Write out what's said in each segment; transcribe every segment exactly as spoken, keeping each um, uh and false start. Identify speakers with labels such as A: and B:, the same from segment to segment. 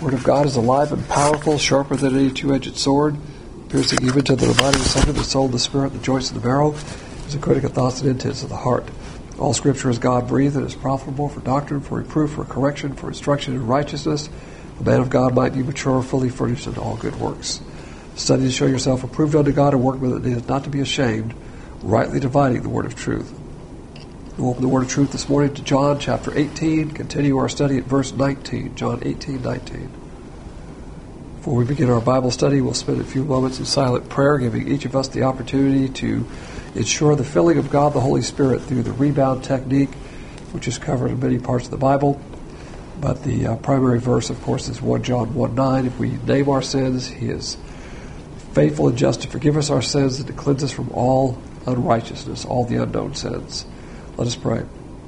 A: The Word of God is alive and powerful, sharper than any two-edged sword, piercing even to the dividing asunder the soul, the spirit, the joints, and the marrow, is a critic of thoughts and intents of the heart. All Scripture is God-breathed and is profitable for doctrine, for reproof, for correction, for instruction in righteousness. The man of God might be mature, fully furnished unto all good works. Study to show yourself approved unto God, a workman that needeth not to be ashamed, rightly dividing the word of truth. We'll open the word of truth this morning to John chapter eighteen. Continue our study at verse nineteen. John eighteen, nineteen. Before we begin our Bible study, we'll spend a few moments in silent prayer, giving each of us the opportunity to ensure the filling of God the Holy Spirit through the rebound technique, which is covered in many parts of the Bible. But the uh, primary verse, of course, is First John one nine. If we name our sins, He is faithful and just to forgive us our sins and to cleanse us from all unrighteousness, all the unknown sins. Let us pray.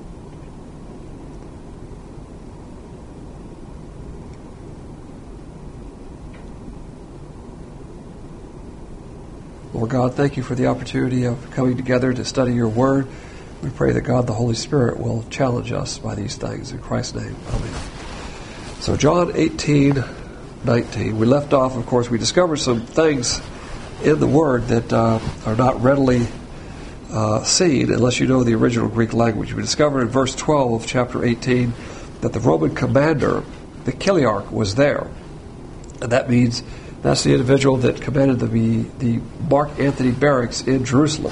A: Lord God, thank you for the opportunity of coming together to study your word. We pray that God, the Holy Spirit, will challenge us by these things. In Christ's name, amen. So John eighteen, nineteen. We left off, of course, we discovered some things in the word that uh, are not readily uh, seen unless you know the original Greek language. We discovered in verse twelve of chapter eighteen that the Roman commander, the Chiliarch, was there. And that means that's the individual that commanded the, the Mark Antony barracks in Jerusalem.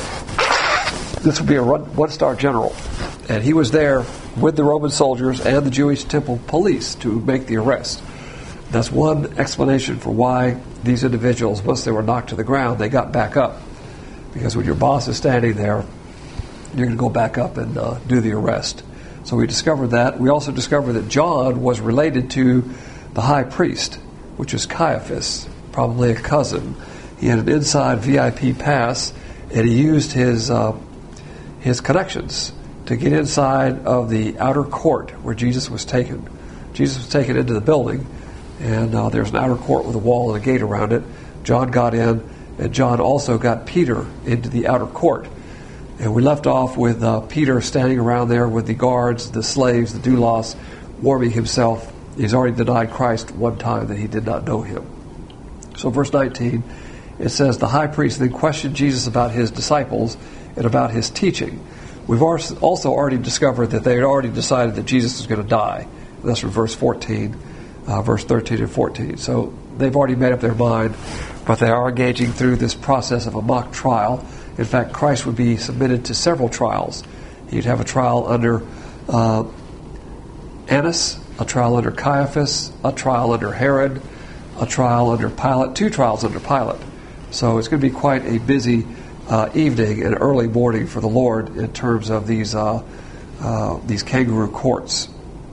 A: This would be a one-star general. And he was there with the Roman soldiers and the Jewish temple police to make the arrest. That's one explanation for why these individuals, once they were knocked to the ground, they got back up. Because when your boss is standing there, you're going to go back up and uh, do the arrest. So we discovered that. We also discovered that John was related to the high priest, which is Caiaphas, probably a cousin. He had an inside V I P pass, and he used his uh, his connections to get inside of the outer court where Jesus was taken. Jesus was taken into the building, and uh, there's an outer court with a wall and a gate around it. John got in, and John also got Peter into the outer court. And we left off with uh, Peter standing around there with the guards, the slaves, the doulos, warming himself. He's already denied Christ one time that he did not know him. So verse nineteen, it says, the high priest then questioned Jesus about his disciples and about his teaching. We've also already discovered that they had already decided that Jesus was going to die. That's from verse fourteen, uh, verse thirteen and fourteen. So they've already made up their mind, but they are engaging through this process of a mock trial. In fact, Christ would be submitted to several trials. He'd have a trial under uh, Annas, a trial under Caiaphas, a trial under Herod, a trial under Pilate, two trials under Pilate. So it's going to be quite a busy uh, evening and early morning for the Lord in terms of these uh, uh, these kangaroo courts.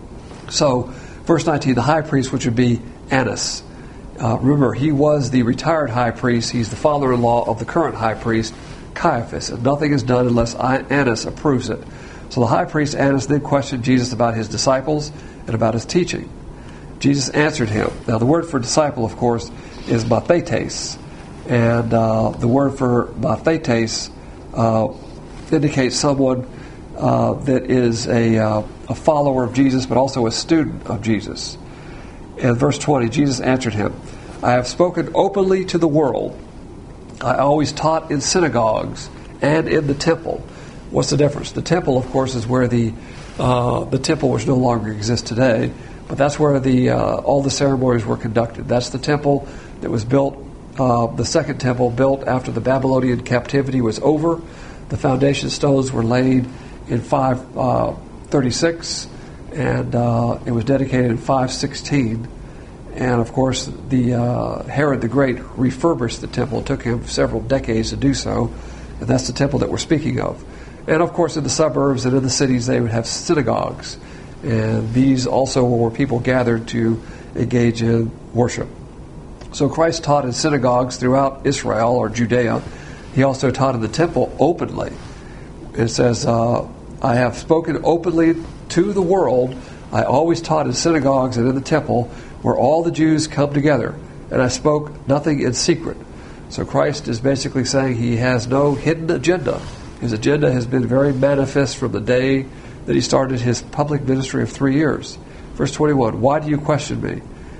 A: So, verse nineteen, the high priest, which would be Annas. Uh, remember, he was the retired high priest. He's the father-in-law of the current high priest, Caiaphas. And nothing is done unless Annas approves it. So the high priest Annas then questioned Jesus about his disciples and about his teaching. Jesus answered him. Now the word for disciple, of course, is mathetes. And uh, the word for mathetes uh, indicates someone uh, that is a, uh, a follower of Jesus, but also a student of Jesus. In verse twenty, Jesus answered him, I have spoken openly to the world. I always taught in synagogues and in the temple. What's the difference? The temple, of course, is where the uh, the temple, which no longer exists today, but that's where the uh, all the ceremonies were conducted. That's the temple that was built, uh, the second temple built after the Babylonian captivity was over. The foundation stones were laid in five thirty-six, and uh, it was dedicated in five sixteen. And of course, the uh, Herod the Great refurbished the temple. It took him several decades to do so, and that's the temple that we're speaking of. And of course, in the suburbs and in the cities, they would have synagogues. And these also were where people gathered to engage in worship. So Christ taught in synagogues throughout Israel or Judea. He also taught in the temple openly. It says, uh, I have spoken openly to the world. I always taught in synagogues and in the temple where all the Jews come together. And I spoke nothing in secret. So Christ is basically saying he has no hidden agenda. His agenda has been very manifest from the day that he started his public ministry of three years. Verse twenty-one, why do you question me?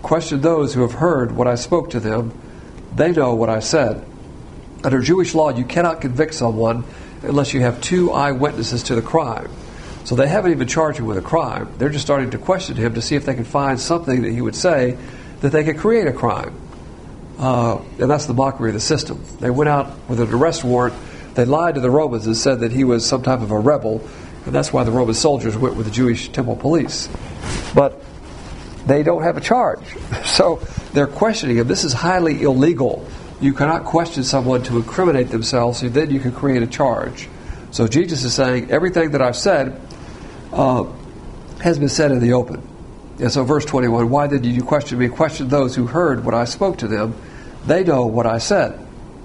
A: question those who have heard what I spoke to them. They know what I said. Under Jewish law, you cannot convict someone unless you have two eyewitnesses to the crime. So they haven't even charged him with a crime. They're just starting to question him to see if they can find something that he would say that they could create a crime. Uh, and that's the mockery of the system. They went out with an arrest warrant. They lied to the Romans and said that he was some type of a rebel, and that's why the Roman soldiers went with the Jewish temple police. But they don't have a charge. So they're questioning him. This is highly illegal. You cannot question someone to incriminate themselves, so then you can create a charge. So Jesus is saying, everything that I've said uh, has been said in the open. And so verse twenty-one, why then did you question me? Question those who heard what I spoke to them. They know what I said.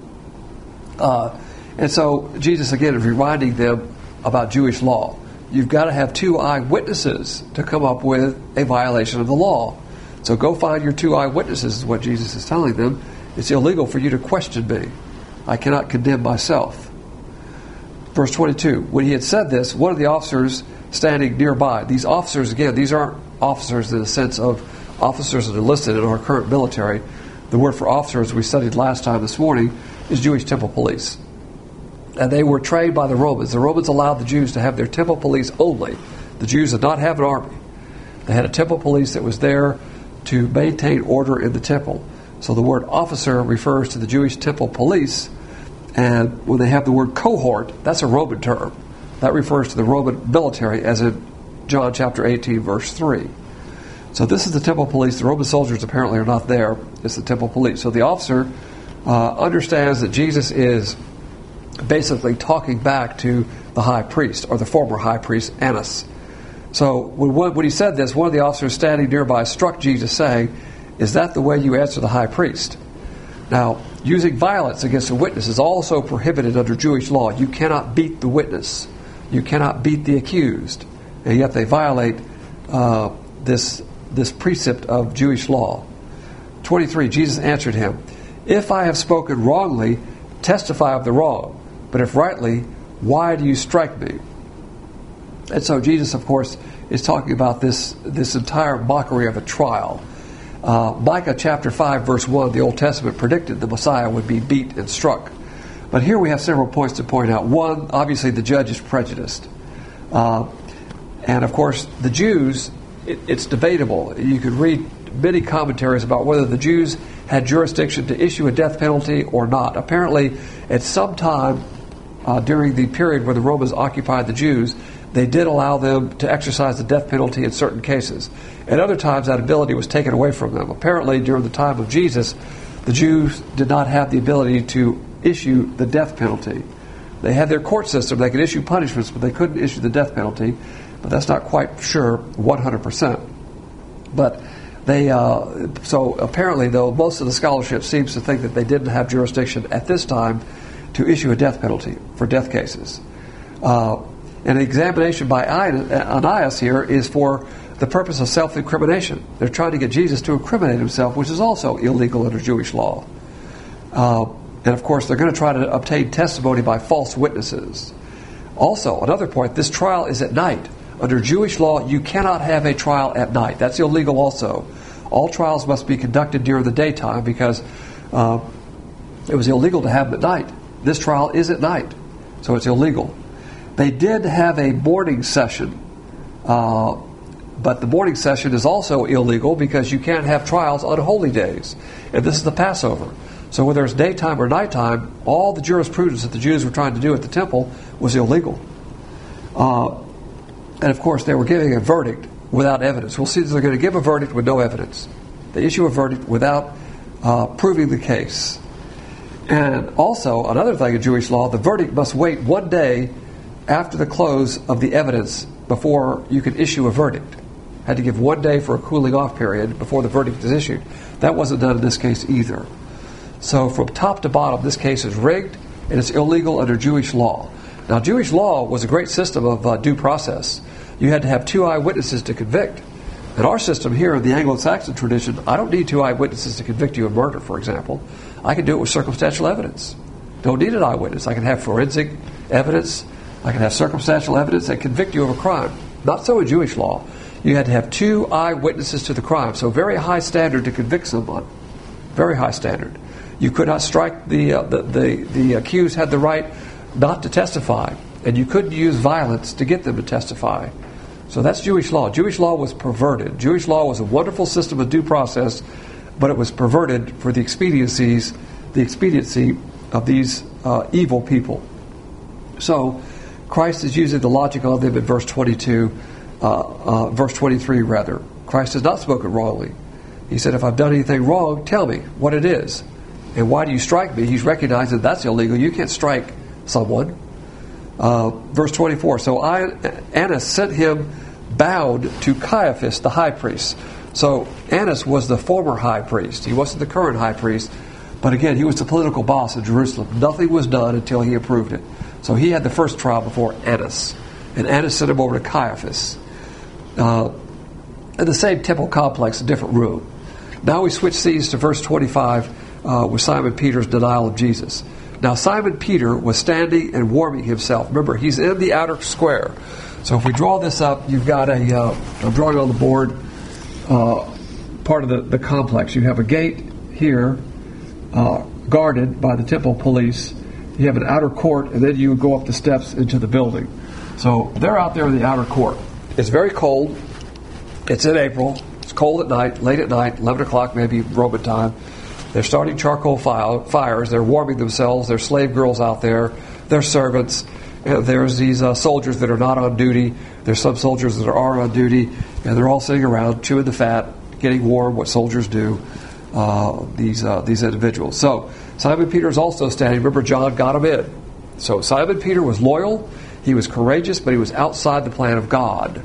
A: Uh, and so Jesus again is reminding them about Jewish law. You've got to have two eyewitnesses to come up with a violation of the law. So go find your two eyewitnesses is what Jesus is telling them. It's illegal for you to question me. I cannot condemn myself. Verse twenty-two, when he had said this, one of the officers standing nearby, these officers, again, these aren't officers in the sense of officers that are listed in our current military. The word for officers we studied last time this morning is Jewish temple police. And they were trained by the Romans. The Romans allowed the Jews to have their temple police only. The Jews did not have an army. They had a temple police that was there to maintain order in the temple. So the word officer refers to the Jewish temple police. And when they have the word cohort, that's a Roman term. That refers to the Roman military, as in John chapter eighteen, verse three. So this is the temple police. The Roman soldiers apparently are not there. It's the temple police. So the officer uh, understands that Jesus is basically talking back to the high priest, or the former high priest, Annas. So when, when he said this, one of the officers standing nearby struck Jesus, saying, is that the way you answer the high priest? Now, using violence against a witness is also prohibited under Jewish law. You cannot beat the witness. You cannot beat the accused. And yet they violate uh, this, this precept of Jewish law. twenty-three, Jesus answered him, if I have spoken wrongly, testify of the wrong. But if rightly, why do you strike me? And so Jesus, of course, is talking about this, this entire mockery of a trial. Uh, Micah chapter five, verse one, the Old Testament predicted the Messiah would be beat and struck. But here we have several points to point out. One, obviously the judge is prejudiced. Uh, and of course, the Jews, it, it's debatable. You could read many commentaries about whether the Jews had jurisdiction to issue a death penalty or not. Apparently, at some time uh, during the period where the Romans occupied the Jews, they did allow them to exercise the death penalty in certain cases. At other times, that ability was taken away from them. Apparently, during the time of Jesus, the Jews did not have the ability to issue the death penalty. They had their court system. They could issue punishments, but they couldn't issue the death penalty. But that's not quite sure one hundred percent. But they, uh, so apparently, though, most of the scholarship seems to think that they didn't have jurisdiction at this time to issue a death penalty for death cases. Uh, and an examination by Ananias here is for the purpose of self-incrimination. They're trying to get Jesus to incriminate himself, which is also illegal under Jewish law. Uh, and of course, they're going to try to obtain testimony by false witnesses. Also, another point, this trial is at night. Under Jewish law, you cannot have a trial at night. That's illegal also. All trials must be conducted during the daytime because uh, it was illegal to have them at night. This trial is at night, so it's illegal. They did have a morning session, uh, but the morning session is also illegal because you can't have trials on holy days. And this is the Passover. So whether it's daytime or nighttime, all the jurisprudence that the Jews were trying to do at the temple was illegal. Uh, and of course, they were giving a verdict without evidence. We'll see that they're going to give a verdict with no evidence. They issue a verdict without uh, proving the case. And also, another thing in Jewish law, the verdict must wait one day after the close of the evidence before you can issue a verdict. Had to give one day for a cooling off period before the verdict is issued. That wasn't done in this case either. So from top to bottom, this case is rigged and it's illegal under Jewish law. Now, Jewish law was a great system of uh, due process. You had to have two eyewitnesses to convict. In our system here in the Anglo-Saxon tradition, I don't need two eyewitnesses to convict you of murder, for example. I can do it with circumstantial evidence. Don't need an eyewitness. I can have forensic evidence. I can have circumstantial evidence that convict you of a crime. Not so in Jewish law. you had to have two eyewitnesses to the crime. So very high standard to convict someone. Very high standard. You could not strike the, uh, the, the, the accused had the right not to testify. And you couldn't use violence to get them to testify. So that's Jewish law. Jewish law was perverted. Jewish law was a wonderful system of due process, but it was perverted for the expediencies, the expediency of these uh, evil people. So Christ is using the logic on them in verse twenty-two, uh, uh, verse twenty-three rather. Christ has not spoken wrongly. He said, if I've done anything wrong, tell me what it is. And why do you strike me? He's recognizing that's illegal. You can't strike someone. Uh, verse twenty-four, so I, Annas sent him bound to Caiaphas, the high priest. So Annas was the former high priest. He wasn't the current high priest. But again, he was the political boss of Jerusalem. Nothing was done until he approved it. So he had the first trial before Annas. And Annas sent him over to Caiaphas. Uh, in the same temple complex, a different room. Now we switch scenes to verse twenty-five uh, with Simon Peter's denial of Jesus. Now Simon Peter was standing and warming himself. Remember, he's in the outer square. So if we draw this up, you've got a, uh, I'm drawing on the board, uh, part of the, the complex. You have a gate here, uh, guarded by the temple police. You have an outer court, and then you go up the steps into the building. So they're out there in the outer court. It's very cold. It's in April. It's cold at night, late at night, eleven o'clock maybe Roman time. They're starting charcoal fires. They're warming themselves. There's slave girls out there. There's servants. There's these uh, soldiers that are not on duty. There's some soldiers that are on duty. And they're all sitting around, chewing the fat, getting warm, what soldiers do, uh, these uh, these individuals. So Simon Peter is also standing. Remember, John got him in. So Simon Peter was loyal. He was courageous, but he was outside the plan of God.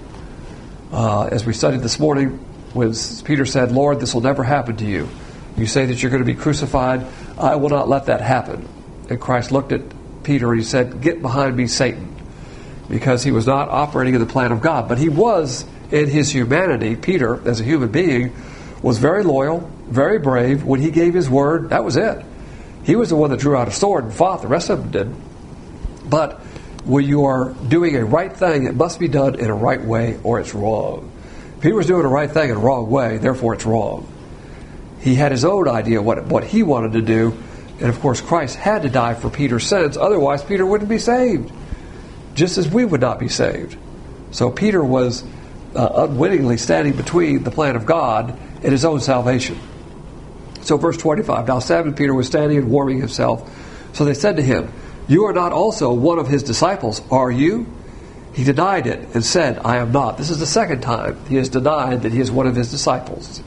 A: Uh, as we studied this morning, when Peter said, Lord, this will never happen to you. You say that you're going to be crucified. I will not let that happen. And Christ looked at Peter and he said, get behind me, Satan. Because he was not operating in the plan of God. But he was, in his humanity, Peter, as a human being, was very loyal, very brave. When he gave his word, that was it. He was the one that drew out a sword and fought. The rest of them didn't. But when you are doing a right thing, it must be done in a right way or it's wrong. Peter was doing a right thing in a wrong way, therefore it's wrong. He had his own idea what what he wanted to do. And of course, Christ had to die for Peter's sins. Otherwise, Peter wouldn't be saved. Just as we would not be saved. So Peter was uh, unwittingly standing between the plan of God and his own salvation. So verse twenty-five, now Simon Peter was standing and warming himself. So they said to him, you are not also one of his disciples, are you? He denied it and said, I am not. This is the second time he has denied that he is one of his disciples.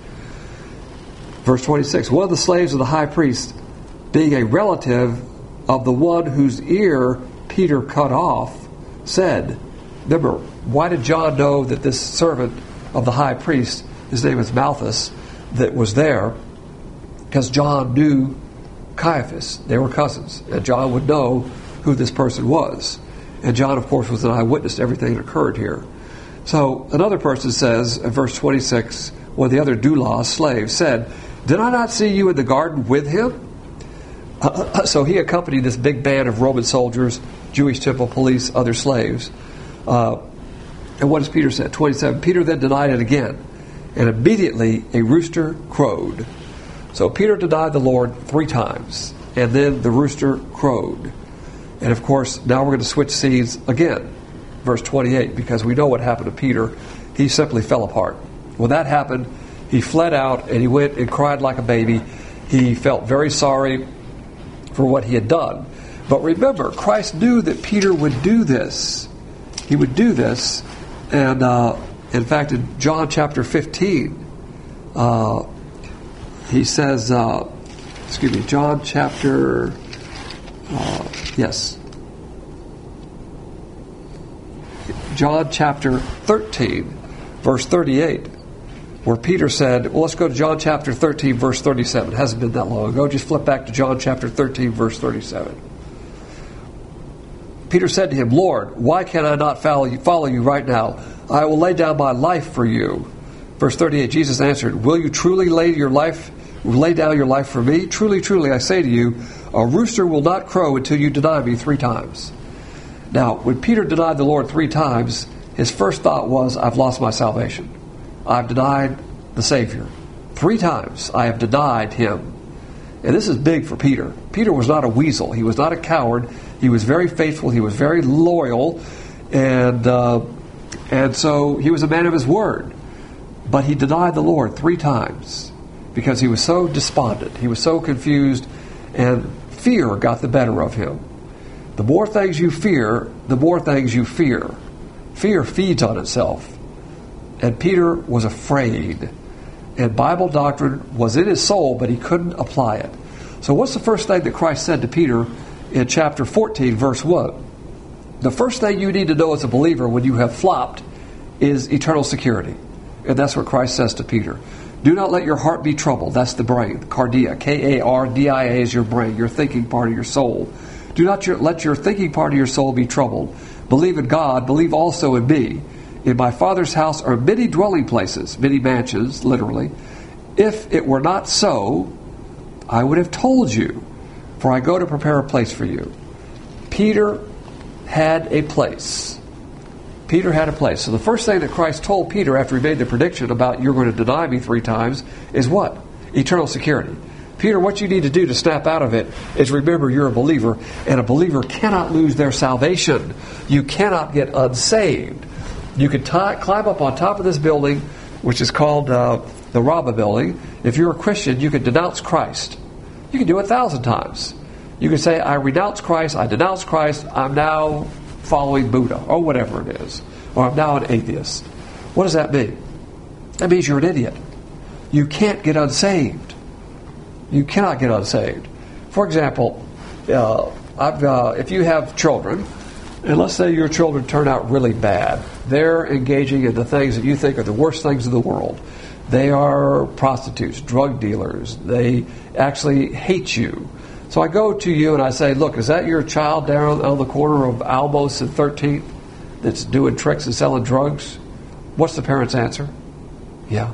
A: Verse twenty-six, one of the slaves of the high priest, being a relative of the one whose ear Peter cut off, said, remember, why did John know that this servant of the high priest, his name is Malchus, that was there? Because John knew Caiaphas. They were cousins. And John would know who this person was. And John, of course, was an eyewitness to everything that occurred here. So another person says, in verse twenty-six, one of the other doulos, slaves, said, did I not see you in the garden with him? Uh, so he accompanied this big band of Roman soldiers, Jewish temple police, other slaves. Uh, and what does Peter say? twenty-seven, Peter then denied it again. And immediately a rooster crowed. So Peter denied the Lord three times. And then the rooster crowed. And of course, now we're going to switch scenes again. Verse twenty-eight, because we know what happened to Peter. He simply fell apart. When that happened, he fled out and he went and cried like a baby. He felt very sorry for what he had done. But remember, Christ knew that Peter would do this. He would do this. And uh, in fact, in John chapter fifteen, uh, he says, uh, excuse me, John chapter, uh, yes. John chapter thirteen, verse thirty-eight, where Peter said, well, let's go to John chapter thirteen, verse thirty-seven. It hasn't been that long ago. Just flip back to John chapter thirteen, verse thirty-seven. Peter said to him, Lord, why can I not follow you, follow you right now? I will lay down my life for you. Verse thirty-eight, Jesus answered, will you truly lay your life, lay down your life for me? Truly, truly, I say to you, a rooster will not crow until you deny me three times. Now, when Peter denied the Lord three times, his first thought was, I've lost my salvation. I've denied the Savior. Three times I have denied him. And this is big for Peter. Peter was not a weasel. He was not a coward. He was very faithful. He was very loyal. And, uh, and so he was a man of his word. But he denied the Lord three times because he was so despondent. He was so confused, and fear got the better of him. The more things you fear, the more things you fear. Fear feeds on itself. And Peter was afraid. And Bible doctrine was in his soul, but he couldn't apply it. So what's the first thing that Christ said to Peter in chapter fourteen, verse one? The first thing you need to know as a believer when you have flopped is eternal security. And that's what Christ says to Peter. Do not let your heart be troubled. That's the brain. Cardia. K A R D I A is your brain, your thinking part of your soul. Do not your, let your thinking part of your soul be troubled. Believe in God. Believe also in me. In my Father's house are many dwelling places, many mansions, literally. If it were not so, I would have told you, for I go to prepare a place for you. Peter had a place. Peter had a place. So the first thing that Christ told Peter after he made the prediction about you're going to deny me three times is what? Eternal security. Peter, what you need to do to snap out of it is remember you're a believer, and a believer cannot lose their salvation. You cannot get unsaved. You can t- climb up on top of this building, which is called uh, the Rama building. If you're a Christian, you can denounce Christ. You can do it a thousand times. You can say, I renounce Christ, I denounce Christ, I'm now following Buddha, or whatever it is. Or I'm now an atheist. What does that mean? That means you're an idiot. You can't get unsaved. You cannot get unsaved. For example, uh, I've, uh, if you have children, and let's say your children turn out really bad. They're engaging in the things that you think are the worst things in the world. They are prostitutes, drug dealers. They actually hate you. So I go to you and I say, look, is that your child down on the corner of Almos and thirteenth that's doing tricks and selling drugs? What's the parent's answer? Yeah.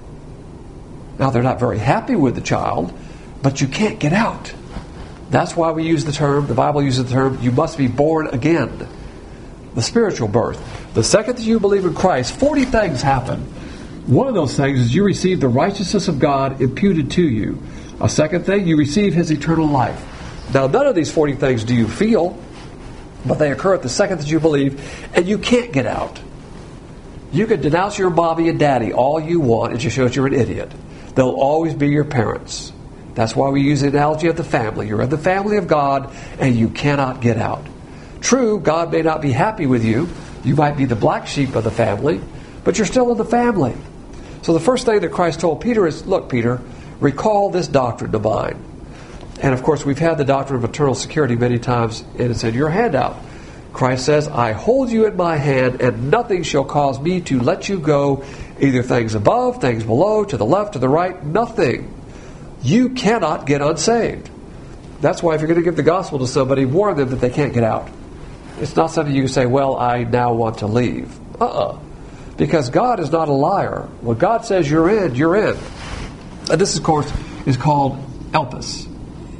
A: Now, they're not very happy with the child, but you can't get out. That's why we use the term, the Bible uses the term, you must be born again. The spiritual birth. The second that you believe in Christ, forty things happen. One of those things is you receive the righteousness of God imputed to you. A second thing, you receive His eternal life. Now, none of these forty things do you feel, but they occur at the second that you believe, and you can't get out. You can denounce your mommy and daddy all you want, it just shows you're an idiot. They'll always be your parents. That's why we use the analogy of the family. You're in the family of God, and you cannot get out. True, God may not be happy with you. You might be the black sheep of the family, but you're still in the family. So the first thing that Christ told Peter is, look, Peter, recall this doctrine of mine. And of course, we've had the doctrine of eternal security many times, and it's in your handout. Christ says, I hold you in my hand, and nothing shall cause me to let you go, either things above, things below, to the left, to the right, nothing. You cannot get unsaved. That's why if you're going to give the gospel to somebody, warn them that they can't get out. It's not something you can say, well, I now want to leave. Uh-uh. Because God is not a liar. When God says you're in, you're in. And this, of course, is called Elpis.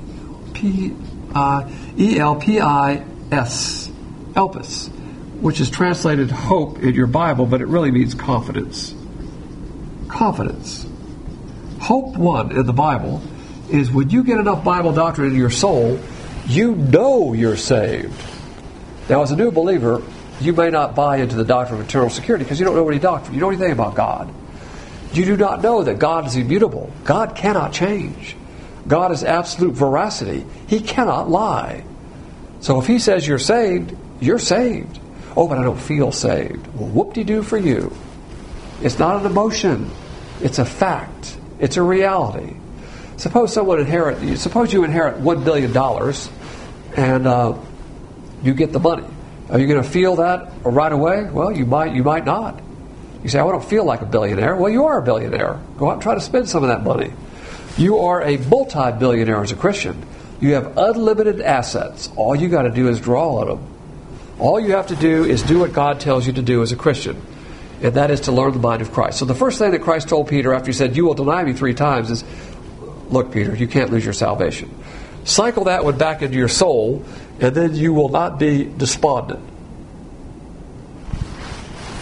A: P I E L P I S. Elpis. Which is translated hope in your Bible, but it really means confidence. Confidence. Hope one in the Bible is when you get enough Bible doctrine in your soul, you know you're saved. Now, as a new believer, you may not buy into the doctrine of eternal security because you don't know any doctrine. You don't know anything about God. You do not know that God is immutable. God cannot change. God is absolute veracity. He cannot lie. So if He says you're saved, you're saved. Oh, but I don't feel saved. Well, whoop-de-doo for you. It's not an emotion. It's a fact. It's a reality. Suppose someone inherit. Suppose you inherit one billion dollars, and uh, you get the money. Are you going to feel that right away? Well, you might. You might not. You say, "I don't feel like a billionaire." Well, you are a billionaire. Go out and try to spend some of that money. You are a multi-billionaire as a Christian. You have unlimited assets. All you got to do is draw on them. All you have to do is do what God tells you to do as a Christian. And that is to learn the mind of Christ. So the first thing that Christ told Peter after He said, you will deny me three times is, look, Peter, you can't lose your salvation. Cycle that one back into your soul, and then you will not be despondent.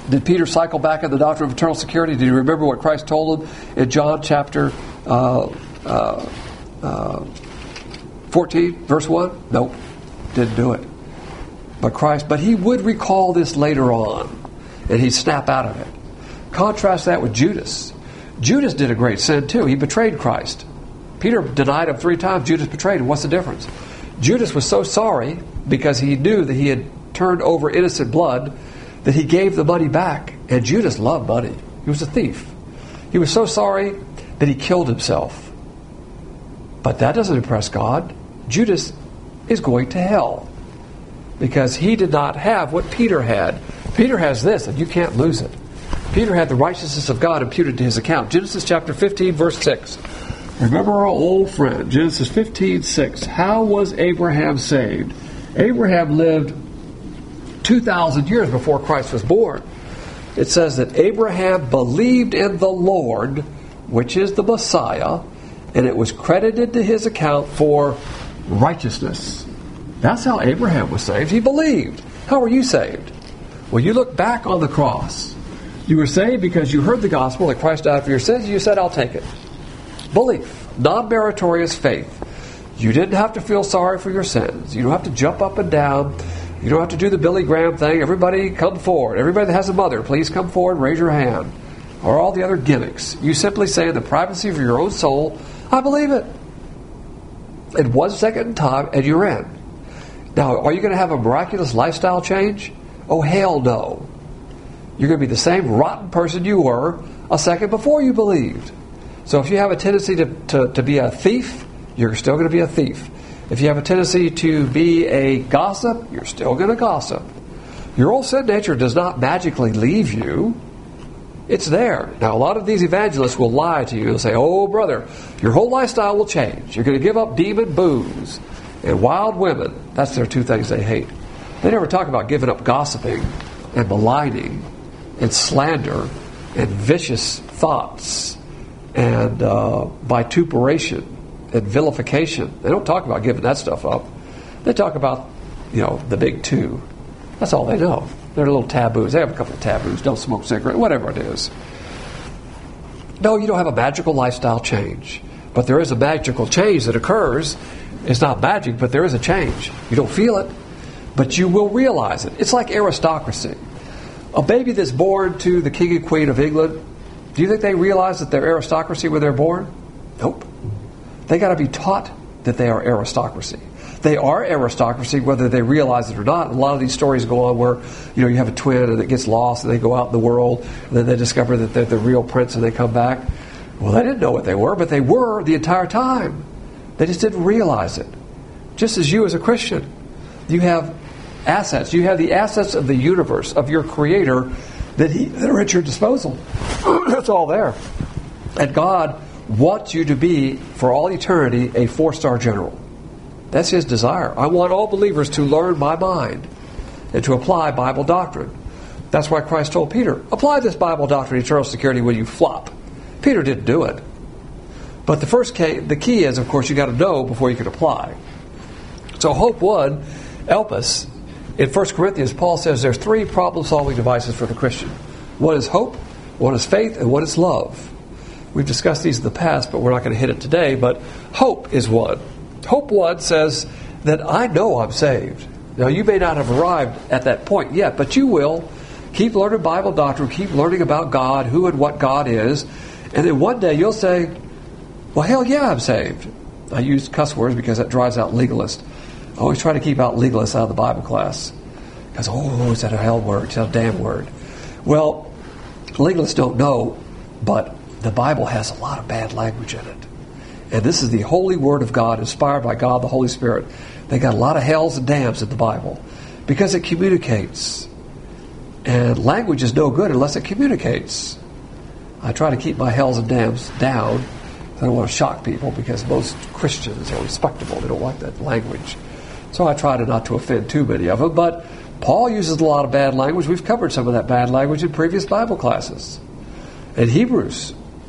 A: Did Peter cycle back in the doctrine of eternal security? Did he remember what Christ told him in John chapter uh, uh, uh, fourteen, verse one? Nope, didn't do it. But Christ, but he would recall this later on, and he'd snap out of it. Contrast that with Judas. Judas did a great sin too. He betrayed Christ. Peter denied him three times. Judas betrayed him. What's the difference? Judas was so sorry because he knew that he had turned over innocent blood that he gave the money back. And Judas loved money. He was a thief. He was so sorry that he killed himself. But that doesn't impress God. Judas is going to hell because he did not have what Peter had. Peter has this, and you can't lose it. Peter had the righteousness of God imputed to his account. Genesis chapter fifteen, verse six. Remember our old friend, Genesis fifteen, six. How was Abraham saved? Abraham lived two thousand years before Christ was born. It says that Abraham believed in the Lord, which is the Messiah, and it was credited to his account for righteousness. That's how Abraham was saved. He believed. How were you saved? Well, you look back on the cross. You were saved because you heard the gospel that Christ died for your sins, and you said, I'll take it. Belief, non-meritorious faith. You didn't have to feel sorry for your sins. You don't have to jump up and down. You don't have to do the Billy Graham thing. Everybody come forward. Everybody that has a mother, please come forward and raise your hand. Or all the other gimmicks. You simply say in the privacy of your own soul, I believe it. In one second in time, and you're in. Now, are you going to have a miraculous lifestyle change? Oh, hell no. You're going to be the same rotten person you were a second before you believed. So if you have a tendency to, to, to be a thief, you're still going to be a thief. If you have a tendency to be a gossip, you're still going to gossip. Your old sin nature does not magically leave you. It's there. Now, a lot of these evangelists will lie to you and say, oh, brother, your whole lifestyle will change. You're going to give up demon booze and wild women. That's their two things they hate. They never talk about giving up gossiping and maligning and slander and vicious thoughts and uh, vituperation and vilification. They don't talk about giving that stuff up. They talk about, you know, the big two. That's all they know. They're little taboos. They have a couple of taboos. Don't smoke cigarette, whatever it is. No, you don't have a magical lifestyle change. But there is a magical change that occurs. It's not magic, but there is a change. You don't feel it, but you will realize it. It's like aristocracy. A baby that's born to the King and Queen of England, do you think they realize that they're aristocracy when they're born? Nope. They got to be taught that they are aristocracy. They are aristocracy whether they realize it or not. A lot of these stories go on where, you know, you have a twin and it gets lost and they go out in the world and then they discover that they're the real prince and they come back. Well, they didn't know what they were, but they were the entire time. They just didn't realize it. Just as you as a Christian, you have assets. You have the assets of the universe, of your Creator, that, he, that are at your disposal. It's all there. And God wants you to be, for all eternity, a four-star general. That's His desire. I want all believers to learn my mind and to apply Bible doctrine. That's why Christ told Peter, apply this Bible doctrine, eternal security, when you flop. Peter didn't do it. But the first key, the key is, of course, you got to know before you can apply. So Hope One, Elpis, in First Corinthians, Paul says there's three problem-solving devices for the Christian. One is hope, one is faith, and one is love. We've discussed these in the past, but we're not going to hit it today. But hope is one. Hope One says that I know I'm saved. Now, you may not have arrived at that point yet, but you will. Keep learning Bible doctrine, keep learning about God, who and what God is, and then one day you'll say, well, hell yeah, I'm saved. I use cuss words because that drives out legalists. I always try to keep out legalists out of the Bible class. Because, oh, is that a hell word? Is that a damn word? Well, legalists don't know, but the Bible has a lot of bad language in it. And this is the holy Word of God, inspired by God, the Holy Spirit. They got a lot of hells and damns in the Bible because it communicates. And language is no good unless it communicates. I try to keep my hells and damns down. I don't want to shock people because most Christians are respectable. They don't like that language. So I try to not to offend too many of them. But Paul uses a lot of bad language. We've covered some of that bad language in previous Bible classes. And Hebrews,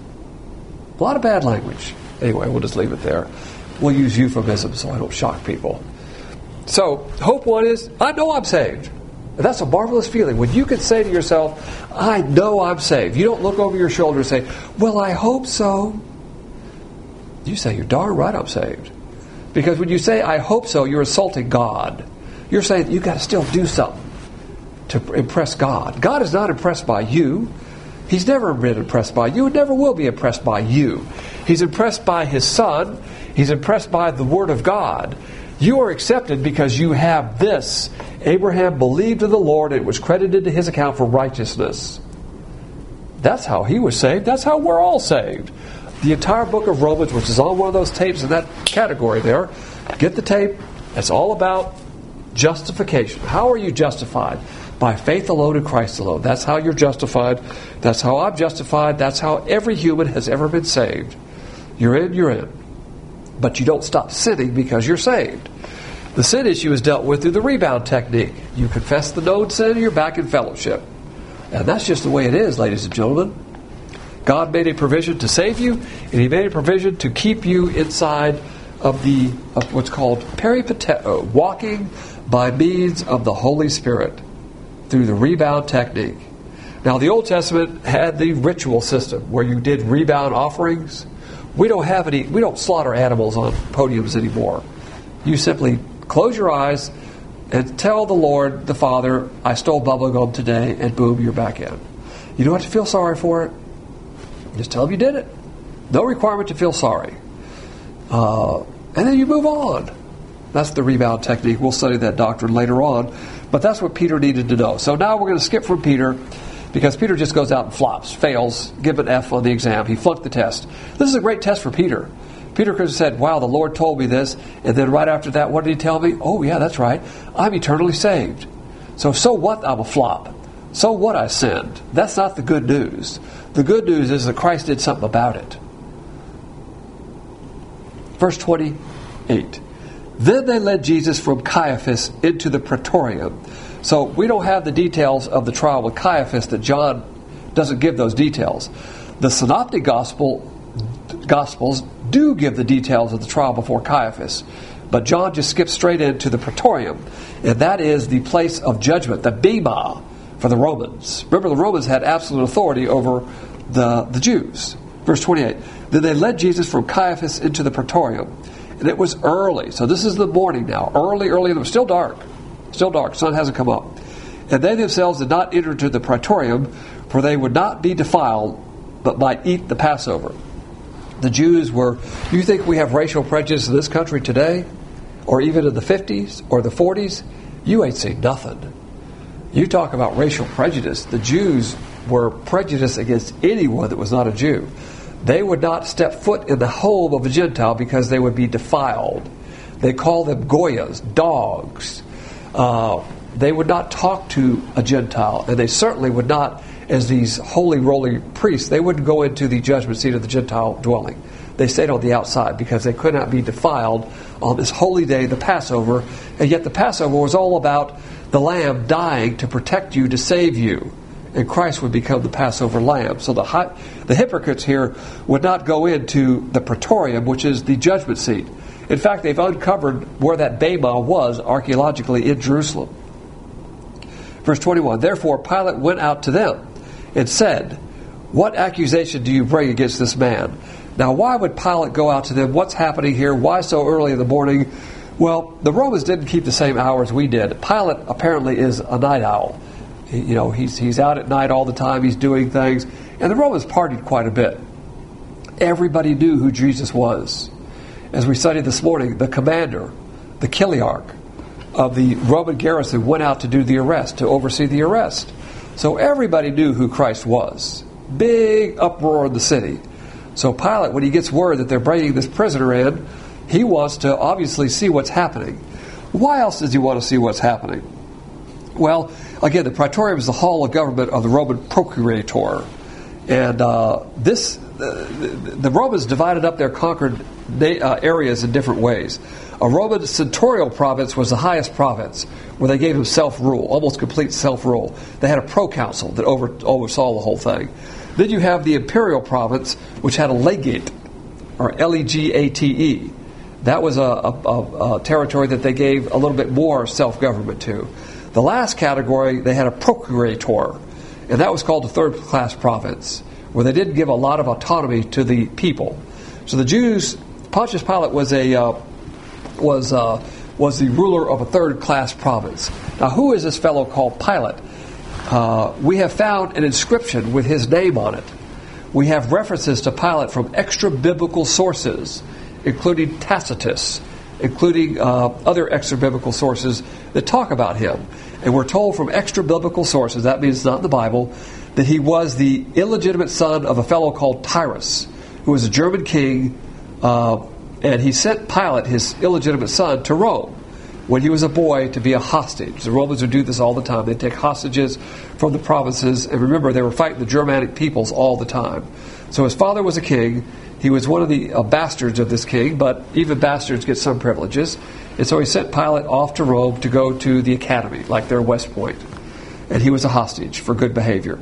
A: a lot of bad language. Anyway, we'll just leave it there. We'll use euphemisms so I don't shock people. So, Hope One is, I know I'm saved. And that's a marvelous feeling. When you can say to yourself, I know I'm saved. You don't look over your shoulder and say, well, I hope so. You say, you're darn right I'm saved. Because when you say, I hope so, you're insulting God. You're saying you've got to still do something to impress God. God is not impressed by you. He's never been impressed by you and never will be impressed by you. He's impressed by His Son. He's impressed by the Word of God. You are accepted because you have this. Abraham believed in the Lord, and it was credited to his account for righteousness. That's how he was saved. That's how we're all saved. The entire book of Romans, which is on one of those tapes in that category there, get the tape. It's all about justification. How are you justified? By faith alone in Christ alone. That's how you're justified. That's how I'm justified. That's how every human has ever been saved. You're in, you're in. But you don't stop sinning because you're saved. The sin issue is dealt with through the rebound technique. You confess the known sin, you're back in fellowship. And that's just the way it is, ladies and gentlemen. God made a provision to save you, and He made a provision to keep you inside of the of what's called peripateo, walking by means of the Holy Spirit through the rebound technique. Now, the Old Testament had the ritual system where you did rebound offerings. We don't have any. We don't slaughter animals on podiums anymore. You simply close your eyes and tell the Lord, the Father, I stole bubblegum today, and boom, you're back in. You don't have to feel sorry for it. Just tell Him you did it. No requirement to feel sorry. Uh, and then you move on. That's the rebound technique. We'll study that doctrine later on. But that's what Peter needed to know. So now we're going to skip from Peter, because Peter just goes out and flops, fails, give an F on the exam. He flunked the test. This is a great test for Peter. Peter could have said, wow, the Lord told me this. And then right after that, what did He tell me? Oh, yeah, that's right. I'm eternally saved. So, so what I'm a flop? So what I sinned? That's not the good news. The good news is that Christ did something about it. Verse twenty-eight. Then they led Jesus from Caiaphas into the praetorium. So we don't have the details of the trial with Caiaphas, that John doesn't give those details. The Synoptic Gospel Gospels do give the details of the trial before Caiaphas. But John just skips straight into the praetorium. And that is the place of judgment, the bema for the Romans. Remember, the Romans had absolute authority over the, the Jews. Verse twenty-eight. Then they led Jesus from Caiaphas into the praetorium. And it was early. So this is the morning now. Early, early. It was still dark. Still dark. Sun hasn't come up. And they themselves did not enter into the praetorium, for they would not be defiled, but might eat the Passover. The Jews were... Do you think we have racial prejudice in this country today? Or even in the fifties? Or the forties? You ain't seen nothing. You talk about racial prejudice. The Jews were prejudiced against anyone that was not a Jew. They would not step foot in the home of a Gentile because they would be defiled. They called them Goyas, dogs. Uh, they would not talk to a Gentile, and they certainly would not, as these holy roly priests, they wouldn't go into the judgment seat of the Gentile dwelling. They stayed on the outside because they could not be defiled on this holy day, the Passover. And yet the Passover was all about the Lamb dying to protect you, to save you. And Christ would become the Passover Lamb. So the the hypocrites here would not go into the praetorium, which is the judgment seat. In fact, they've uncovered where that bema was archaeologically in Jerusalem. Verse twenty-one, therefore Pilate went out to them and said, what accusation do you bring against this man? Now, why would Pilate go out to them? What's happening here? Why so early in the morning? Well, the Romans didn't keep the same hours we did. Pilate apparently is a night owl. You know, he's he's out at night all the time. He's doing things. And the Romans partied quite a bit. Everybody knew who Jesus was. As we studied this morning, the commander, the Chiliarch of the Roman garrison went out to do the arrest, to oversee the arrest. So everybody knew who Christ was. Big uproar in the city. So Pilate, when he gets word that they're bringing this prisoner in, he wants to obviously see what's happening. Why else does he want to see what's happening? Well, again, the praetorium is the hall of government of the Roman procurator. And uh, this, uh, the Romans divided up their conquered na- uh, areas in different ways. A Roman centurial province was the highest province, where they gave them self-rule, almost complete self-rule. They had a proconsul that over, oversaw the whole thing. Then you have the imperial province, which had a legate, or L E G A T E. That was a, a, a, a territory that they gave a little bit more self-government to. The last category, they had a procurator, and that was called the third-class province, where they didn't give a lot of autonomy to the people. So the Jews, Pontius Pilate was a uh, was uh, was the ruler of a third-class province. Now, who is this fellow called Pilate? Uh, we have found an inscription with his name on it. We have references to Pilate from extra-biblical sources, including Tacitus, including uh, other extra-biblical sources that talk about him. And we're told from extra-biblical sources, that means not in the Bible, that he was the illegitimate son of a fellow called Tyrus, who was a German king, uh, and he sent Pilate, his illegitimate son, to Rome when he was a boy to be a hostage. The Romans would do this all the time. They'd take hostages from the provinces, and remember, they were fighting the Germanic peoples all the time. So his father was a king. He was one of the uh, bastards of this king, but even bastards get some privileges. And so he sent Pilate off to Rome to go to the academy, like their West Point. And he was a hostage for good behavior.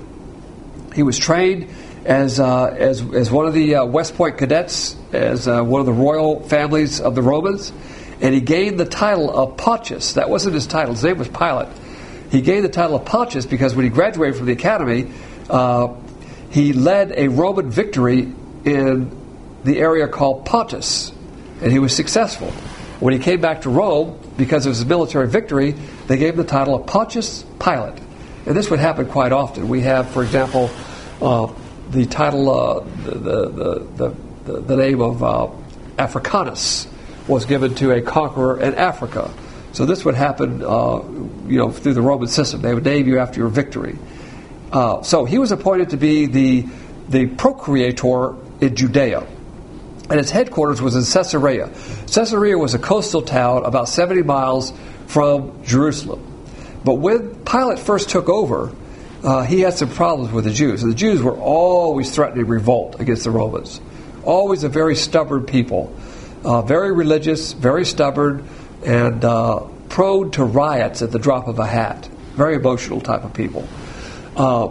A: He was trained as uh, as as one of the uh, West Point cadets, as uh, one of the royal families of the Romans, and he gained the title of Pontius. That wasn't his title. His name was Pilate. He gained the title of Pontius because when he graduated from the academy, uh, he led a Roman victory in the area called Pontus, and he was successful. When he came back to Rome, because of his military victory, they gave him the title of Pontius Pilate. And this would happen quite often. We have, for example, uh, the title, uh, the, the, the, the, the name of uh, Africanus was given to a conqueror in Africa. So this would happen, uh, you know, through the Roman system. They would name you after your victory. Uh, so he was appointed to be the the procurator in Judea, and its headquarters was in Caesarea. Caesarea was a coastal town about seventy miles from Jerusalem. But when Pilate first took over, uh, he had some problems with the Jews. And the Jews were always threatening revolt against the Romans. Always a very stubborn people. Uh, very religious, very stubborn, and uh, prone to riots at the drop of a hat. Very emotional type of people. Uh,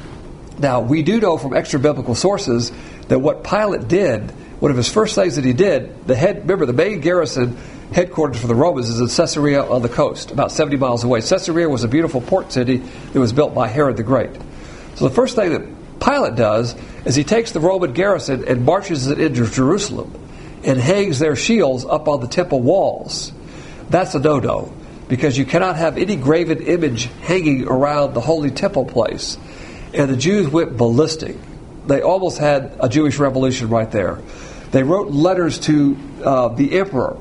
A: now, we do know from extra-biblical sources that what Pilate did, one of his first things that he did, the head, remember, the main garrison headquarters for the Romans is in Caesarea on the coast, about seventy miles away. Caesarea was a beautiful port city that was built by Herod the Great. So the first thing that Pilate does is he takes the Roman garrison and marches it into Jerusalem and hangs their shields up on the temple walls. That's a no-no, because you cannot have any graven image hanging around the holy temple place. And the Jews went ballistic. They almost had a Jewish revolution right there. They wrote letters to uh, the emperor,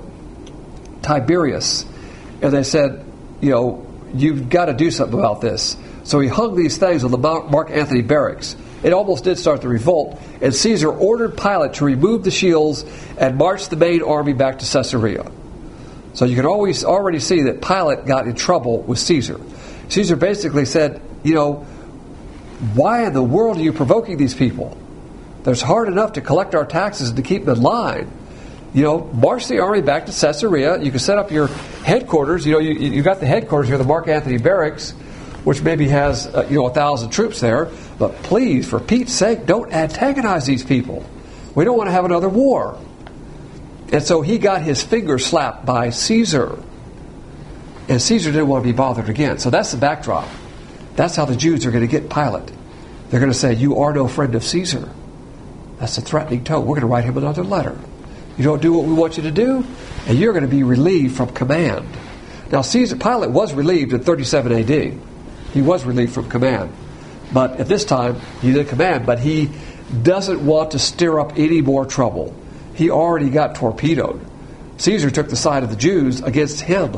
A: Tiberius, and they said, you know, you've got to do something about this. So he hung these things on the Mark Antony barracks. It almost did start the revolt, and Caesar ordered Pilate to remove the shields and march the main army back to Caesarea. So you can always already see that Pilate got in trouble with Caesar. Caesar basically said, you know, why in the world are you provoking these people? There's hard enough to collect our taxes and to keep them in line. You know, march the army back to Caesarea. You can set up your headquarters. You know, you you got the headquarters here, the Mark Antony Barracks, which maybe has uh, you know a thousand troops there. But please, for Pete's sake, don't antagonize these people. We don't want to have another war. And so he got his finger slapped by Caesar, and Caesar didn't want to be bothered again. So that's the backdrop. That's how the Jews are going to get Pilate. They're going to say, "You are no friend of Caesar." That's a threatening tone. We're going to write him another letter. You don't do what we want you to do, and you're going to be relieved from command. Now, Caesar Pilate was relieved in thirty-seven A D. He was relieved from command. But at this time, he did command, but he doesn't want to stir up any more trouble. He already got torpedoed. Caesar took the side of the Jews against him.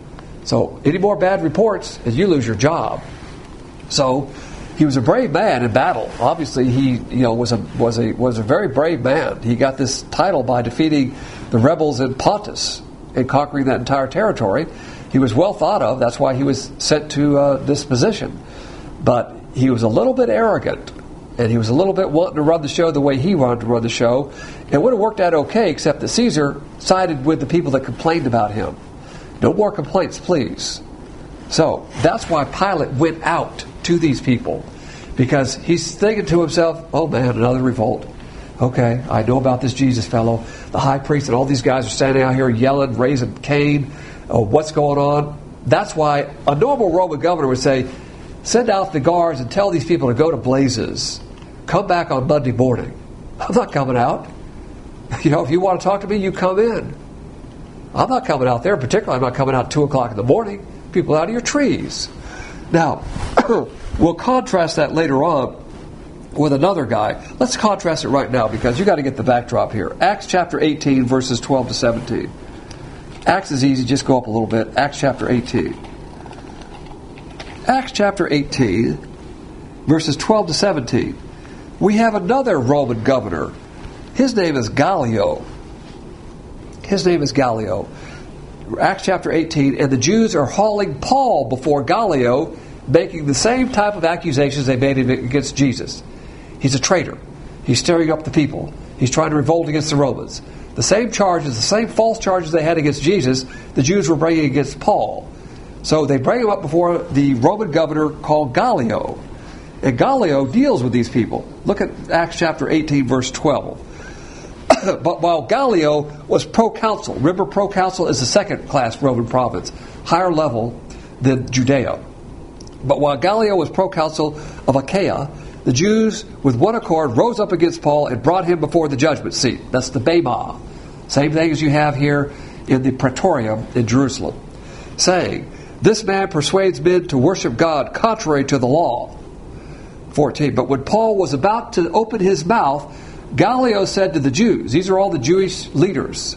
A: So, any more bad reports, and you lose your job. So, he was a brave man in battle. Obviously, he you know was a was a was a very brave man. He got this title by defeating the rebels in Pontus and conquering that entire territory. He was well thought of. That's why he was sent to uh, this position. But he was a little bit arrogant, and he was a little bit wanting to run the show the way he wanted to run the show. It would have worked out okay, except that Caesar sided with the people that complained about him. No more complaints, please. So that's why Pilate went out to these people, because he's thinking to himself, oh man, another revolt. Okay, I know about this Jesus fellow. The high priest and all these guys are standing out here yelling, raising Cain. Oh, what's going on? That's why a normal Roman governor would say, send out the guards and tell these people to go to blazes. Come back on Monday morning. I'm not coming out. You know, if you want to talk to me, you come in. I'm not coming out there. Particularly, I'm not coming out at two o'clock in the morning. People out of your trees. Now, we'll contrast that later on with another guy. Let's contrast it right now because you got to get the backdrop here. Acts chapter eighteen, verses twelve to seventeen. Acts is easy. Just go up a little bit. Acts chapter eighteen. Acts chapter eighteen, verses twelve to seventeen. We have another Roman governor. His name is Gallio. His name is Gallio. Acts chapter eighteen, and the Jews are hauling Paul before Gallio, making the same type of accusations they made against Jesus. He's a traitor. He's stirring up the people. He's trying to revolt against the Romans. The same charges, the same false charges they had against Jesus, the Jews were bringing against Paul. So they bring him up before the Roman governor called Gallio. And Gallio deals with these people. Look at Acts chapter eighteen, verse twelve. But while Gallio was proconsul, remember proconsul is a second-class Roman province, higher level than Judea. But while Gallio was proconsul of Achaia, the Jews, with one accord, rose up against Paul and brought him before the judgment seat. That's the Bema. Same thing as you have here in the Praetorium in Jerusalem. Saying, this man persuades men to worship God contrary to the law. fourteen. But when Paul was about to open his mouth, Gallio said to the Jews, these are all the Jewish leaders,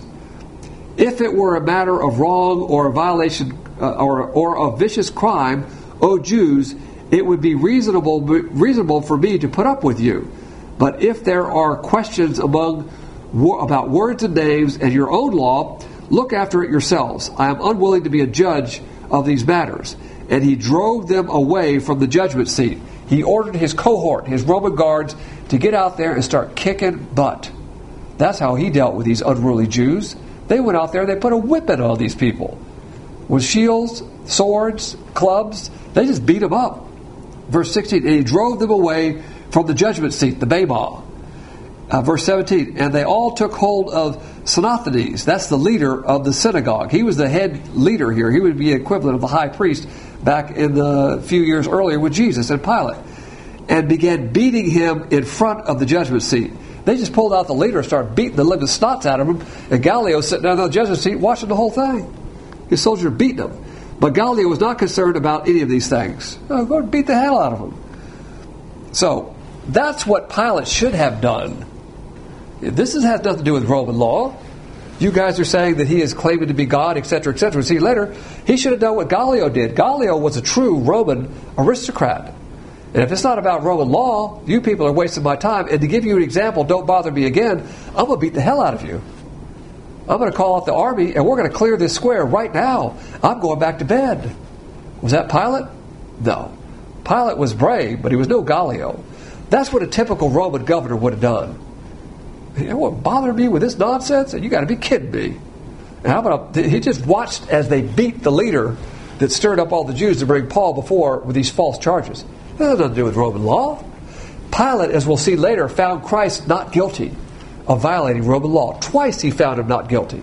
A: if it were a matter of wrong or a violation uh, or, or a vicious crime, O Jews, it would be reasonable reasonable for me to put up with you. But if there are questions among about words and names and your own law, look after it yourselves. I am unwilling to be a judge of these matters. And he drove them away from the judgment seat. He ordered his cohort, his Roman guards, to get out there and start kicking butt. That's how he dealt with these unruly Jews. They went out there and they put a whipping on these people. With shields, swords, clubs, they just beat them up. Verse sixteen, and he drove them away from the judgment seat, the Bema. Uh, verse seventeen, and they all took hold of Xenophanes. That's the leader of the synagogue. He was the head leader here. He would be equivalent of the high priest back in the few years earlier with Jesus and Pilate. And began beating him in front of the judgment seat. They just pulled out the leader and started beating the living snots out of him. And Gallio sitting down on the judgment seat watching the whole thing. His soldiers beating him. But Gallio was not concerned about any of these things. Oh, go and beat the hell out of him. So, that's what Pilate should have done. This has nothing to do with Roman law. You guys are saying that he is claiming to be God, et cetera, et cetera. See later, he should have done what Gallio did. Gallio was a true Roman aristocrat. And if it's not about Roman law, you people are wasting my time. And to give you an example, don't bother me again, I'm going to beat the hell out of you. I'm going to call out the army, and we're going to clear this square right now. I'm going back to bed. Was that Pilate? No. Pilate was brave, but he was no Gallio. That's what a typical Roman governor would have done. You won't bother me with this nonsense? You got to be kidding me. And how about he just watched as they beat the leader that stirred up all the Jews to bring Paul before with these false charges. That has nothing to do with Roman law. Pilate, as we'll see later, found Christ not guilty of violating Roman law. Twice he found him not guilty.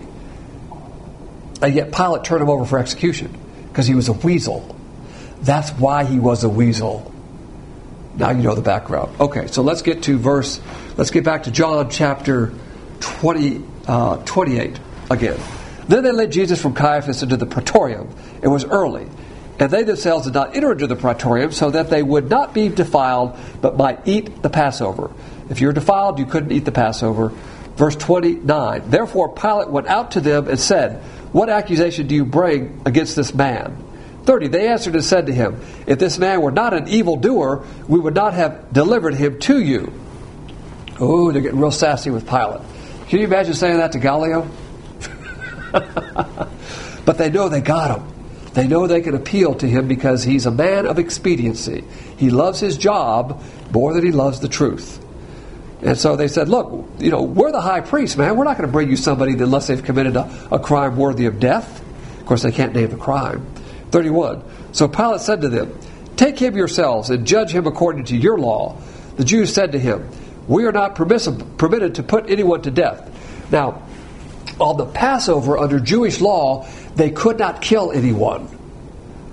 A: And yet Pilate turned him over for execution because he was a weasel. That's why he was a weasel. Now you know the background. Okay, so let's get to verse, let's get back to John chapter twenty, uh, twenty-eight again. Then they led Jesus from Caiaphas into the Praetorium. It was early. And they themselves did not enter into the Praetorium so that they would not be defiled, but might eat the Passover. If you were defiled, you couldn't eat the Passover. Verse twenty-nine, therefore Pilate went out to them and said, what accusation do you bring against this man? thirty, they answered and said to him, if this man were not an evildoer, we would not have delivered him to you. Oh, they're getting real sassy with Pilate. Can you imagine saying that to Gallio? But they know they got him. They know they can appeal to him because he's a man of expediency. He loves his job more than he loves the truth. And so they said, look, you know, we're the high priest, man. We're not going to bring you somebody unless they've committed a, a crime worthy of death. Of course, they can't name the crime. thirty-one, so Pilate said to them, take him yourselves and judge him according to your law. The Jews said to him, we are not permissible, permitted to put anyone to death. Now, on the Passover, under Jewish law, they could not kill anyone.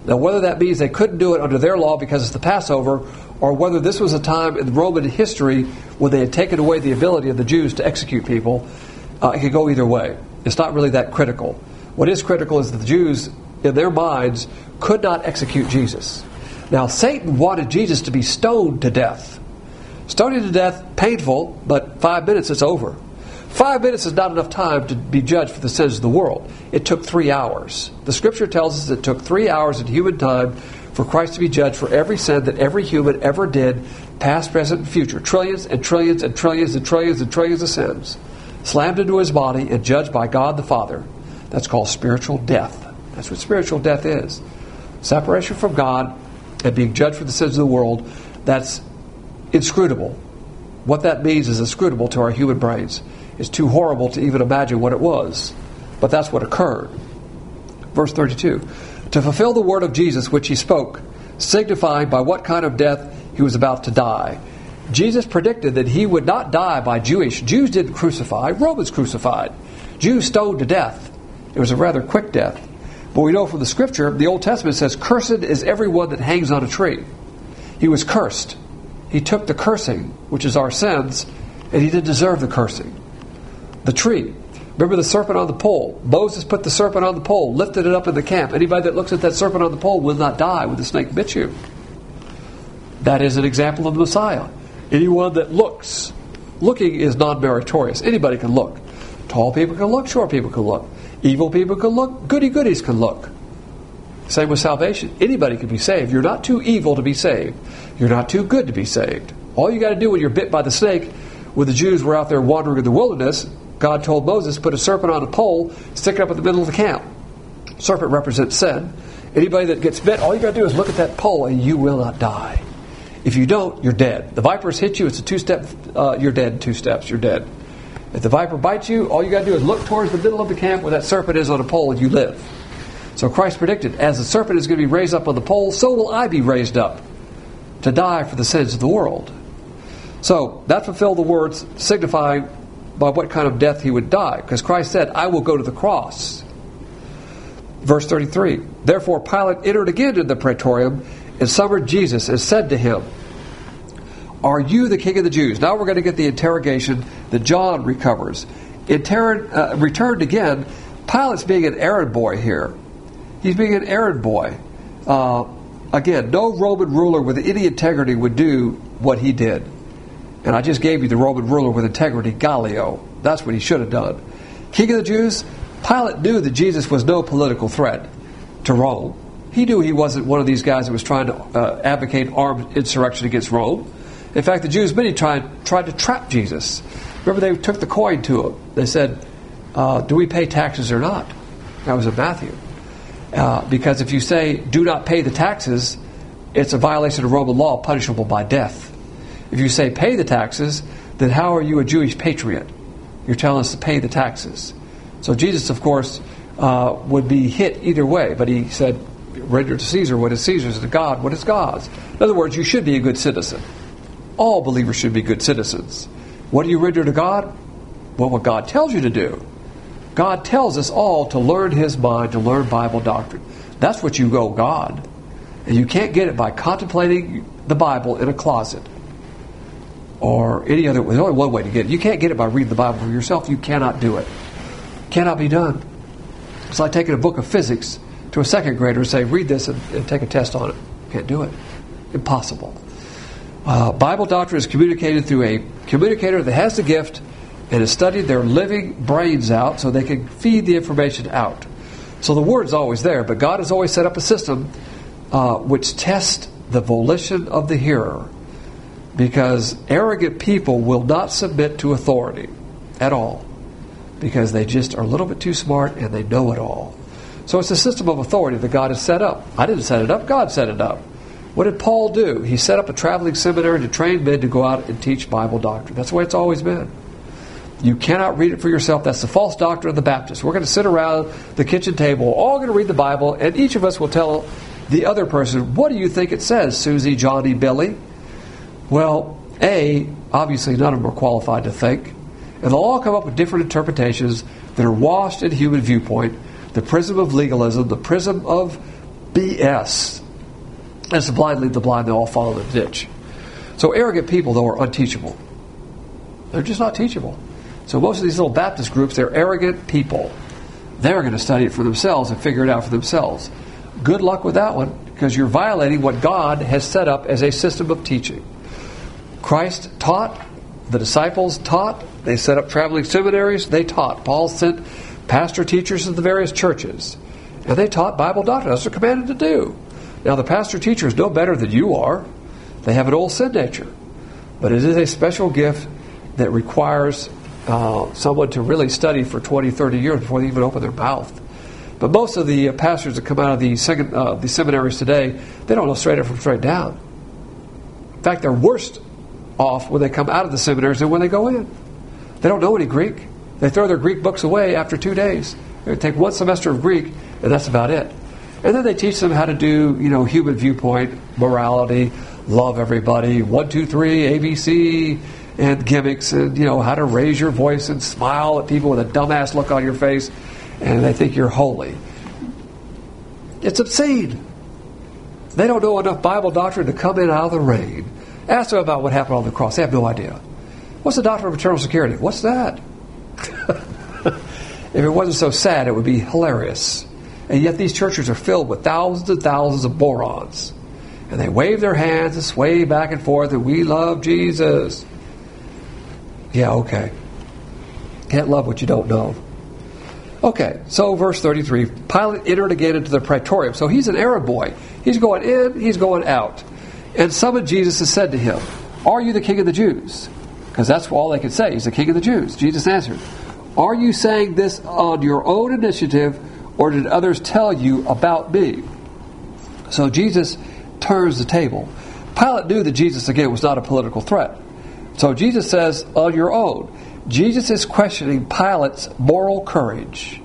A: Now, whether that means they couldn't do it under their law because it's the Passover, or whether this was a time in Roman history when they had taken away the ability of the Jews to execute people, uh, it could go either way. It's not really that critical. What is critical is that the Jews, in their minds, could not execute Jesus. Now, Satan wanted Jesus to be stoned to death. Stoning to death, painful, but five minutes, it's over. Five minutes is not enough time to be judged for the sins of the world. It took three hours. The Scripture tells us it took three hours in human time for Christ to be judged for every sin that every human ever did, past, present, and future. Trillions and trillions and trillions and trillions and trillions of sins. Slammed into his body and judged by God the Father. That's called spiritual death. That's what spiritual death is. Separation from God and being judged for the sins of the world. That's inscrutable. What that means is inscrutable to our human brains. It's too horrible to even imagine what it was. But that's what occurred. Verse thirty-two. To fulfill the word of Jesus which he spoke, signifying by what kind of death he was about to die. Jesus predicted that he would not die by Jewish. Jews didn't crucify. Romans crucified. Jews stoned to death. It was a rather quick death. But we know from the Scripture, the Old Testament says, cursed is everyone that hangs on a tree. He was cursed. He took the cursing, which is our sins, and he didn't deserve the cursing. The tree. Remember the serpent on the pole. Moses put the serpent on the pole, lifted it up in the camp. Anybody that looks at that serpent on the pole will not die when the snake bit you. That is an example of the Messiah. Anyone that looks. Looking is non-meritorious. Anybody can look. Tall people can look. Short people can look. Evil people can look. Goody-goodies can look. Same with salvation. Anybody can be saved. You're not too evil to be saved. You're not too good to be saved. All you got to do when you're bit by the snake, when the Jews were out there wandering in the wilderness, God told Moses, put a serpent on a pole, stick it up in the middle of the camp. Serpent represents sin. Anybody that gets bit, all you got to do is look at that pole and you will not die. If you don't, you're dead. The vipers hit you, it's a two-step, uh, you're dead in two steps, you're dead. If the viper bites you, all you got to do is look towards the middle of the camp where that serpent is on a pole and you live. So Christ predicted, as the serpent is going to be raised up on the pole, so will I be raised up to die for the sins of the world. So that fulfilled the words signifying by what kind of death he would die. Because Christ said, I will go to the cross. Verse thirty-three. Therefore Pilate entered again in the praetorium and summoned Jesus and said to him, Are you the king of the Jews? Now we're going to get the interrogation that John recovers. Inter- uh, returned again. Pilate's being an errand boy here. He's being an errand boy. Uh, again, no Roman ruler with any integrity would do what he did. And I just gave you the Roman ruler with integrity, Gallio. That's what he should have done. King of the Jews, Pilate knew that Jesus was no political threat to Rome. He knew he wasn't one of these guys that was trying to uh, advocate armed insurrection against Rome. In fact, the Jews, many tried, tried to trap Jesus. Remember, they took the coin to him. They said, uh, do we pay taxes or not? That was in Matthew. Uh, because if you say, do not pay the taxes, it's a violation of Roman law, punishable by death. If you say pay the taxes, then how are you a Jewish patriot? You're telling us to pay the taxes. So Jesus, of course, uh, would be hit either way. But he said, render to Caesar what is Caesar's, and to God what is God's. In other words, you should be a good citizen. All believers should be good citizens. What do you render to God? Well, what God tells you to do. God tells us all to learn His mind, to learn Bible doctrine. That's what you owe God. And you can't get it by contemplating the Bible in a closet. Or any other way. There's only one way to get it. You can't get it by reading the Bible for yourself. You cannot do it. Cannot be done. It's like taking a book of physics to a second grader and say, read this and, and take a test on it. Can't do it. Impossible. Uh, Bible doctrine is communicated through a communicator that has the gift and has studied their living brains out so they can feed the information out. So the word's always there, but God has always set up a system uh, which tests the volition of the hearer. Because arrogant people will not submit to authority at all. Because they just are a little bit too smart and they know it all. So it's a system of authority that God has set up. I didn't set it up, God set it up. What did Paul do? He set up a traveling seminary to train men to go out and teach Bible doctrine. That's the way it's always been. You cannot read it for yourself. That's the false doctrine of the Baptists. We're going to sit around the kitchen table, all going to read the Bible, and each of us will tell the other person, what do you think it says, Susie, Johnny, Billy? Well, A, obviously none of them are qualified to think. And they'll all come up with different interpretations that are washed in human viewpoint, the prism of legalism, the prism of B S. As the blind lead the blind, they all fall in the ditch. So arrogant people, though, are unteachable. They're just not teachable. So most of these little Baptist groups, they're arrogant people. They're going to study it for themselves and figure it out for themselves. Good luck with that one, because you're violating what God has set up as a system of teaching. Christ taught, the disciples taught, they set up traveling seminaries, they taught. Paul sent pastor teachers to the various churches, and they taught Bible doctrine. That's what they're commanded to do. Now, the pastor teacher is no better than you are. They have an old sin nature. But it is a special gift that requires uh, someone to really study for twenty, thirty years before they even open their mouth. But most of the uh, pastors that come out of the, second, uh, the seminaries today, they don't know straight up from straight down. In fact, they're worse off when they come out of the seminaries than when they go in. They don't know any Greek. They throw their Greek books away after two days. They take one semester of Greek, and that's about it. And then they teach them how to do, you know, human viewpoint, morality, love everybody, one, two, three, A B C, and gimmicks, and, you know, how to raise your voice and smile at people with a dumbass look on your face, and they think you're holy. It's obscene. They don't know enough Bible doctrine to come in out of the rain. Ask them about what happened on the cross. They have no idea. What's the doctrine of eternal security? What's that? If it wasn't so sad, it would be hilarious. And yet these churches are filled with thousands and thousands of morons. And they wave their hands and sway back and forth, and we love Jesus. Yeah, okay. Can't love what you don't know. Okay, so verse thirty-three, Pilate entered again into the praetorium. So he's an errand boy. He's going in, he's going out. And summoned Jesus and said to him, "Are you the king of the Jews?" Because that's all they could say. He's the king of the Jews. Jesus answered, "Are you saying this on your own initiative, or did others tell you about me?" So Jesus turns the table. Pilate knew that Jesus, again, was not a political threat. So Jesus says, on your own. Jesus is questioning Pilate's moral courage.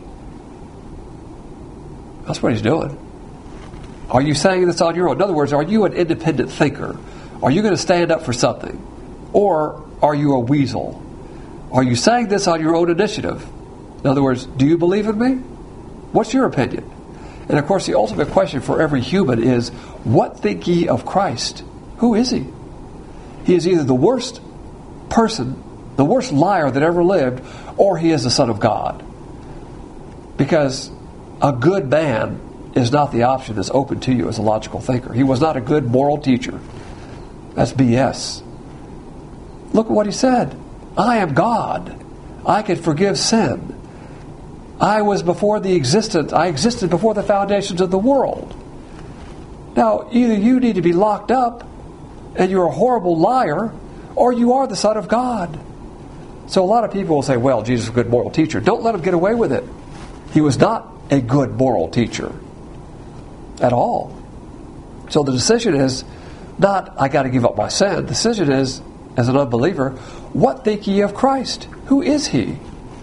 A: That's what he's doing. Are you saying this on your own? In other words, are you an independent thinker? Are you going to stand up for something? Or are you a weasel? Are you saying this on your own initiative? In other words, do you believe in me? What's your opinion? And of course, the ultimate question for every human is, what think ye of Christ? Who is he? He is either the worst person, the worst liar that ever lived, or he is the Son of God. Because a good man is not the option that's open to you as a logical thinker. He was not a good moral teacher. That's B S. Look at what he said. I am God. I can forgive sin. I was before the existence, I existed before the foundations of the world. Now, either you need to be locked up and you're a horrible liar, or you are the Son of God. So a lot of people will say, well, Jesus was a good moral teacher. Don't let him get away with it. He was not a good moral teacher at all. So the decision is not, I got to give up my sin. The decision is, as an unbeliever, what think ye of Christ? Who is he?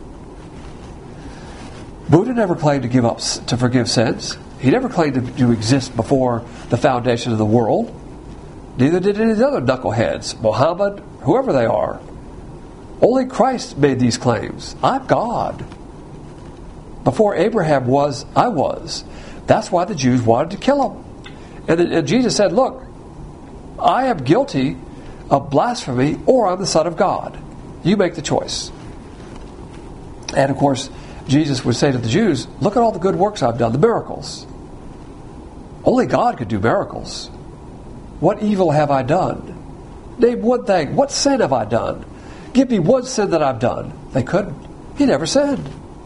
A: Buddha never claimed to give up, to forgive sins. He never claimed to, to exist before the foundation of the world. Neither did any of the other knuckleheads, Muhammad, whoever they are. Only Christ made these claims. I'm God. Before Abraham was, I was. That's why the Jews wanted to kill him. And, then, and Jesus said, look, I am guilty of blasphemy, or I'm the Son of God. You make the choice. And of course, Jesus would say to the Jews, look at all the good works I've done, the miracles. Only God could do miracles. What evil have I done? Name one thing. What sin have I done? Give me one sin that I've done. They couldn't. He never sinned.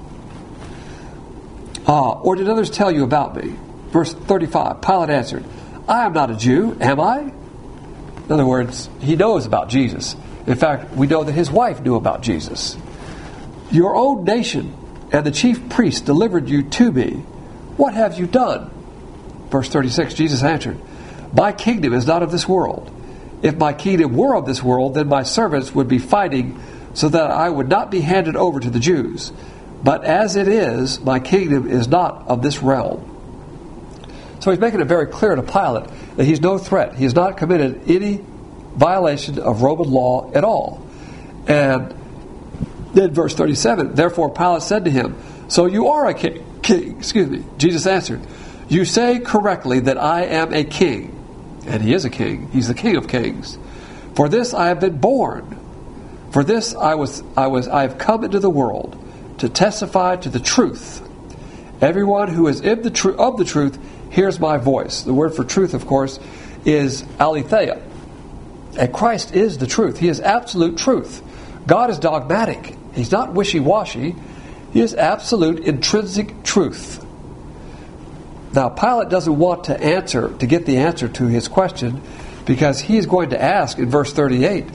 A: Ah, or did others tell you about me? Verse thirty-five, Pilate answered, I am not a Jew, am I? In other words, he knows about Jesus. In fact, we know that his wife knew about Jesus. Your own nation and the chief priest delivered you to me. What have you done? Verse thirty-six, Jesus answered, my kingdom is not of this world. If my kingdom were of this world, then my servants would be fighting so that I would not be handed over to the Jews. But as it is, my kingdom is not of this realm. So he's making it very clear to Pilate that he's no threat. He has not committed any violation of Roman law at all. And then verse thirty-seven, therefore Pilate said to him, so you are a king. king excuse me. Jesus answered, You say correctly that I am a king. And he is a king. He's the King of kings. For this I have been born. For this I was I was I have come into the world to testify to the truth. Everyone who is in the tr- of the truth hears my voice. The word for truth, of course, is aletheia. And Christ is the truth. He is absolute truth. God is dogmatic. He's not wishy-washy. He is absolute intrinsic truth. Now, Pilate doesn't want to answer, to get the answer to his question, because he's going to ask in verse thirty-eight.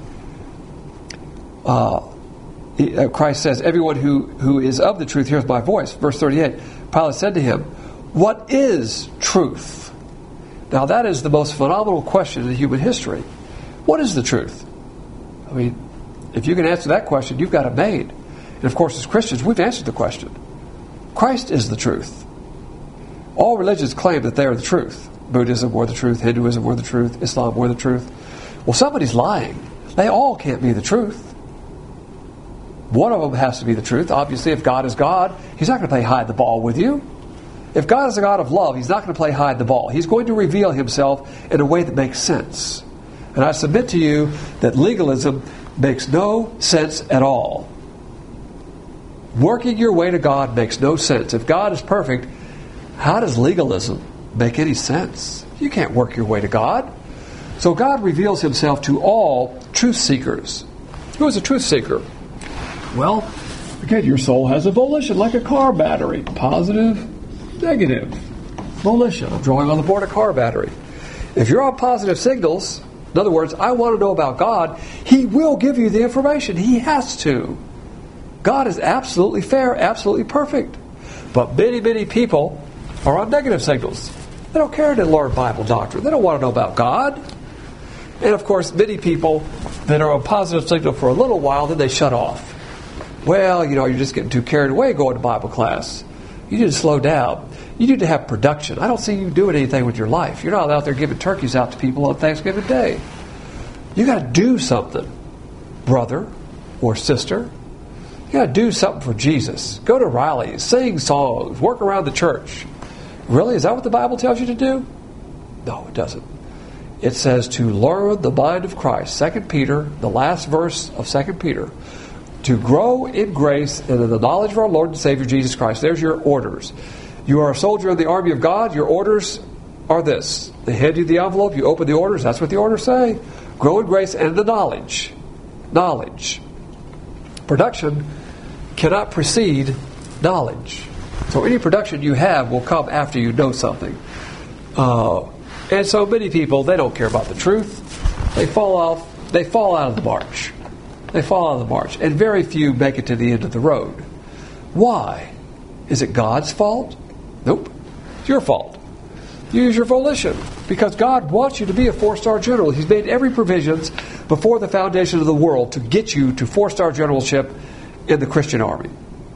A: Uh, he, uh, Christ says, everyone who, who is of the truth hears my voice. Verse thirty-eight, Pilate said to him, what is truth? Now, that is the most phenomenal question in human history. What is the truth? I mean, if you can answer that question, you've got it made. And of course, as Christians, we've answered the question. Christ is the truth. All religions claim that they are the truth. Buddhism were the truth, Hinduism were the truth, Islam were the truth. Well, somebody's lying. They all can't be the truth. One of them has to be the truth. Obviously, if God is God, He's not going to play hide the ball with you. If God is a God of love, He's not going to play hide the ball. He's going to reveal Himself in a way that makes sense. And I submit to you that legalism makes no sense at all. Working your way to God makes no sense. If God is perfect, how does legalism make any sense? You can't work your way to God. So God reveals Himself to all truth seekers. Who is a truth seeker? Well, again, your soul has a volition like a car battery. Positive, negative. Volition. I'm drawing on the board a car battery. If you're on positive signals, in other words, I want to know about God, He will give you the information. He has to. God is absolutely fair, absolutely perfect. But many, many people are on negative signals. They don't care to learn Bible doctrine. They don't want to know about God. And of course, many people that are on positive signal for a little while, then they shut off. Well, you know, you're just getting too carried away going to Bible class. You need to slow down. You need to have production. I don't see you doing anything with your life. You're not out there giving turkeys out to people on Thanksgiving Day. You got to do something, brother or sister. You got to do something for Jesus. Go to rallies, sing songs, work around the church. Really? Is that what the Bible tells you to do? No, it doesn't. It says to learn the mind of Christ. Second Peter, the last verse of Second Peter. To grow in grace and in the knowledge of our Lord and Savior Jesus Christ. There's your orders. You are a soldier in the army of God. Your orders are this. They hand you the envelope. You open the orders. That's what the orders say. Grow in grace and the knowledge. Knowledge. Production cannot precede knowledge. So any production you have will come after you know something. Uh, and so many people, they don't care about the truth. They fall off. They fall out of the march. They fall out of the march. And very few make it to the end of the road. Why? Is it God's fault? Nope. It's your fault. You use your volition. Because God wants you to be a four-star general. He's made every provision before the foundation of the world to get you to four-star generalship in the Christian army.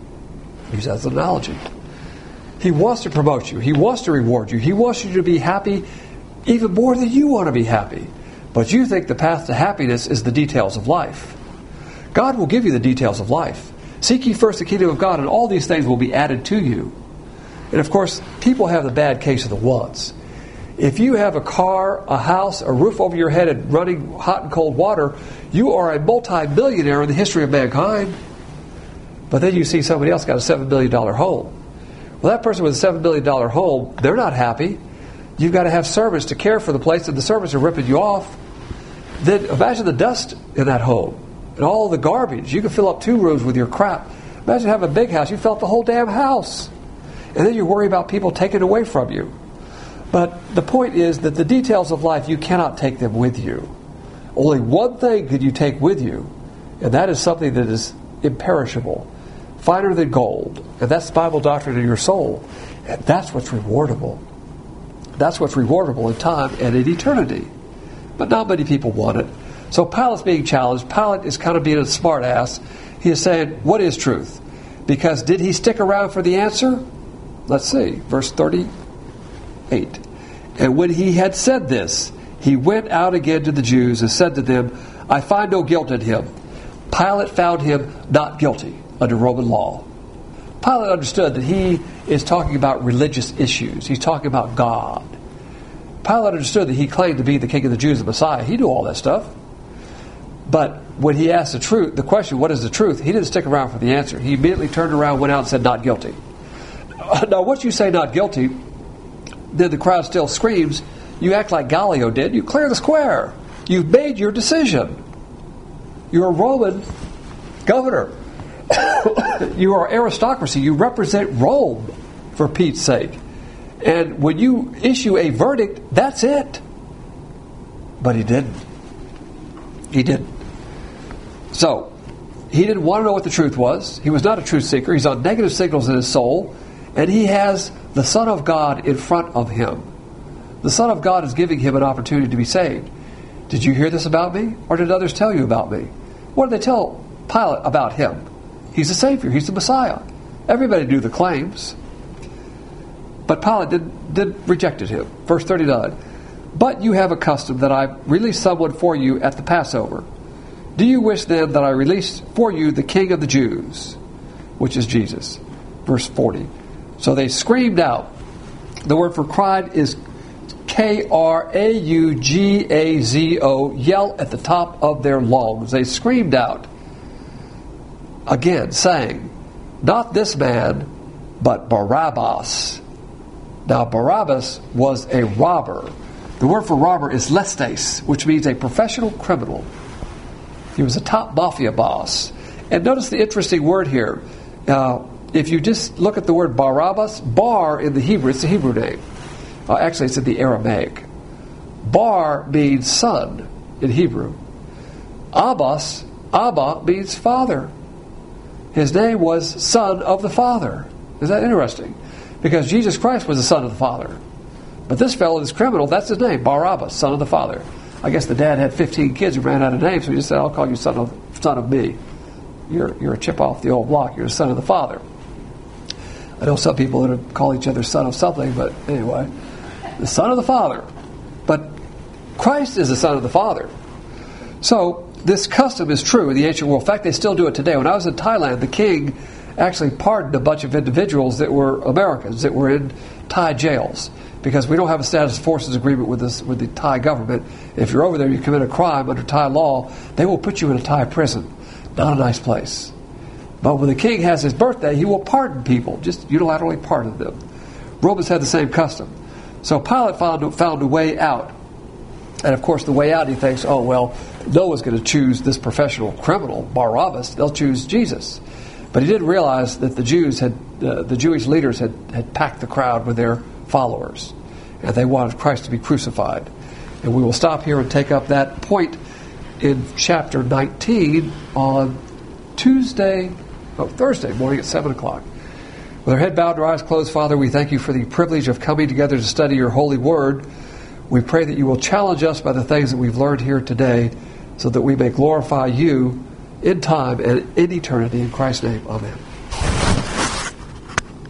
A: Use that as an analogy. He wants to promote you. He wants to reward you. He wants you to be happy even more than you want to be happy. But you think the path to happiness is the details of life. God will give you the details of life. Seek ye first the kingdom of God, and all these things will be added to you. And of course, people have the bad case of the wants. If you have a car, a house, a roof over your head, and running hot and cold water, you are a multi-millionaire in the history of mankind. But then you see somebody else got a seven million dollars home. Well, that person with a seven million dollars home, they're not happy. You've got to have servants to care for the place, and the servants are ripping you off. Then imagine the dust in that home and all the garbage. You can fill up two rooms with your crap. Imagine having a big house. You fill up the whole damn house. And then you worry about people taking it away from you. But the point is that the details of life, you cannot take them with you. Only one thing could you take with you, and that is something that is imperishable, finer than gold. And that's the Bible doctrine in your soul. And that's what's rewardable. That's what's rewardable in time and in eternity. But not many people want it. So Pilate's being challenged. Pilate is kind of being a smart ass. He is saying, what is truth? Because did he stick around for the answer? Let's see. Verse thirty-eight. And when he had said this, he went out again to the Jews and said to them, I find no guilt in him. Pilate found him not guilty under Roman law. Pilate understood that he is talking about religious issues. He's talking about God. Pilate understood that he claimed to be the King of the Jews, the Messiah. He knew all that stuff. But when he asked the truth, the question, what is the truth? He didn't stick around for the answer. He immediately turned around, went out and said, not guilty. Now, once you say not guilty, then the crowd still screams. You act like Gallio did. You clear the square. You've made your decision. You're a Roman governor. You are aristocracy. You represent Rome, for Pete's sake. And when you issue a verdict, that's it. But he didn't. He didn't. So, he didn't want to know what the truth was. He was not a truth seeker. He's on negative signals in his soul. And he has the Son of God in front of him. The Son of God is giving him an opportunity to be saved. Did you hear this about me? Or did others tell you about me? What did they tell Pilate about him? He's the Savior. He's the Messiah. Everybody knew the claims. But Pilate did, did rejected him. Verse thirty-nine. But you have a custom that I release someone for you at the Passover. Do you wish then that I release for you the King of the Jews, which is Jesus? Verse forty. So they screamed out. The word for cried is K R A U G A Z O, yell at the top of their lungs. They screamed out again, saying, not this man, but Barabbas. Now, Barabbas was a robber. The word for robber is lestes, which means a professional criminal. He was a top mafia boss. And notice the interesting word here. Uh, if you just look at the word Barabbas, Bar in the Hebrew, it's a Hebrew name. Uh, actually, it's in the Aramaic. Bar means son in Hebrew. Abbas, Abba means father. His name was Son of the Father. Is that interesting? Because Jesus Christ was the Son of the Father. But this fellow, this criminal, that's his name, Barabbas, Son of the Father. I guess the dad had fifteen kids who ran out of names, so he just said, I'll call you son of, son of me. You're, you're a chip off the old block. You're the son of the Father. I know some people that call each other son of something, but anyway, the Son of the Father. But Christ is the Son of the Father. So this custom is true in the ancient world. In fact, they still do it today. When I was in Thailand, the king actually pardoned a bunch of individuals that were Americans that were in Thai jails, because we don't have a status forces agreement with this with the Thai government. If you're over there, you commit a crime under Thai law, they will put you in a Thai prison. Not a nice place. But when the king has his birthday, he will pardon people, just unilaterally pardon them. Romans had the same custom. So Pilate found, found a way out. And of course, the way out, he thinks, oh, well, no one's going to choose this professional criminal, Barabbas. They'll choose Jesus. But he didn't realize that the Jews had, uh, the Jewish leaders had, had packed the crowd with their followers. And they wanted Christ to be crucified. And we will stop here and take up that point in chapter nineteen on Tuesday, oh, Thursday morning at seven o'clock. With our head bowed and our eyes closed, Father, we thank you for the privilege of coming together to study your holy word. We pray that you will challenge us by the things that we've learned here today, so that we may glorify you in time and in eternity. In Christ's name, amen.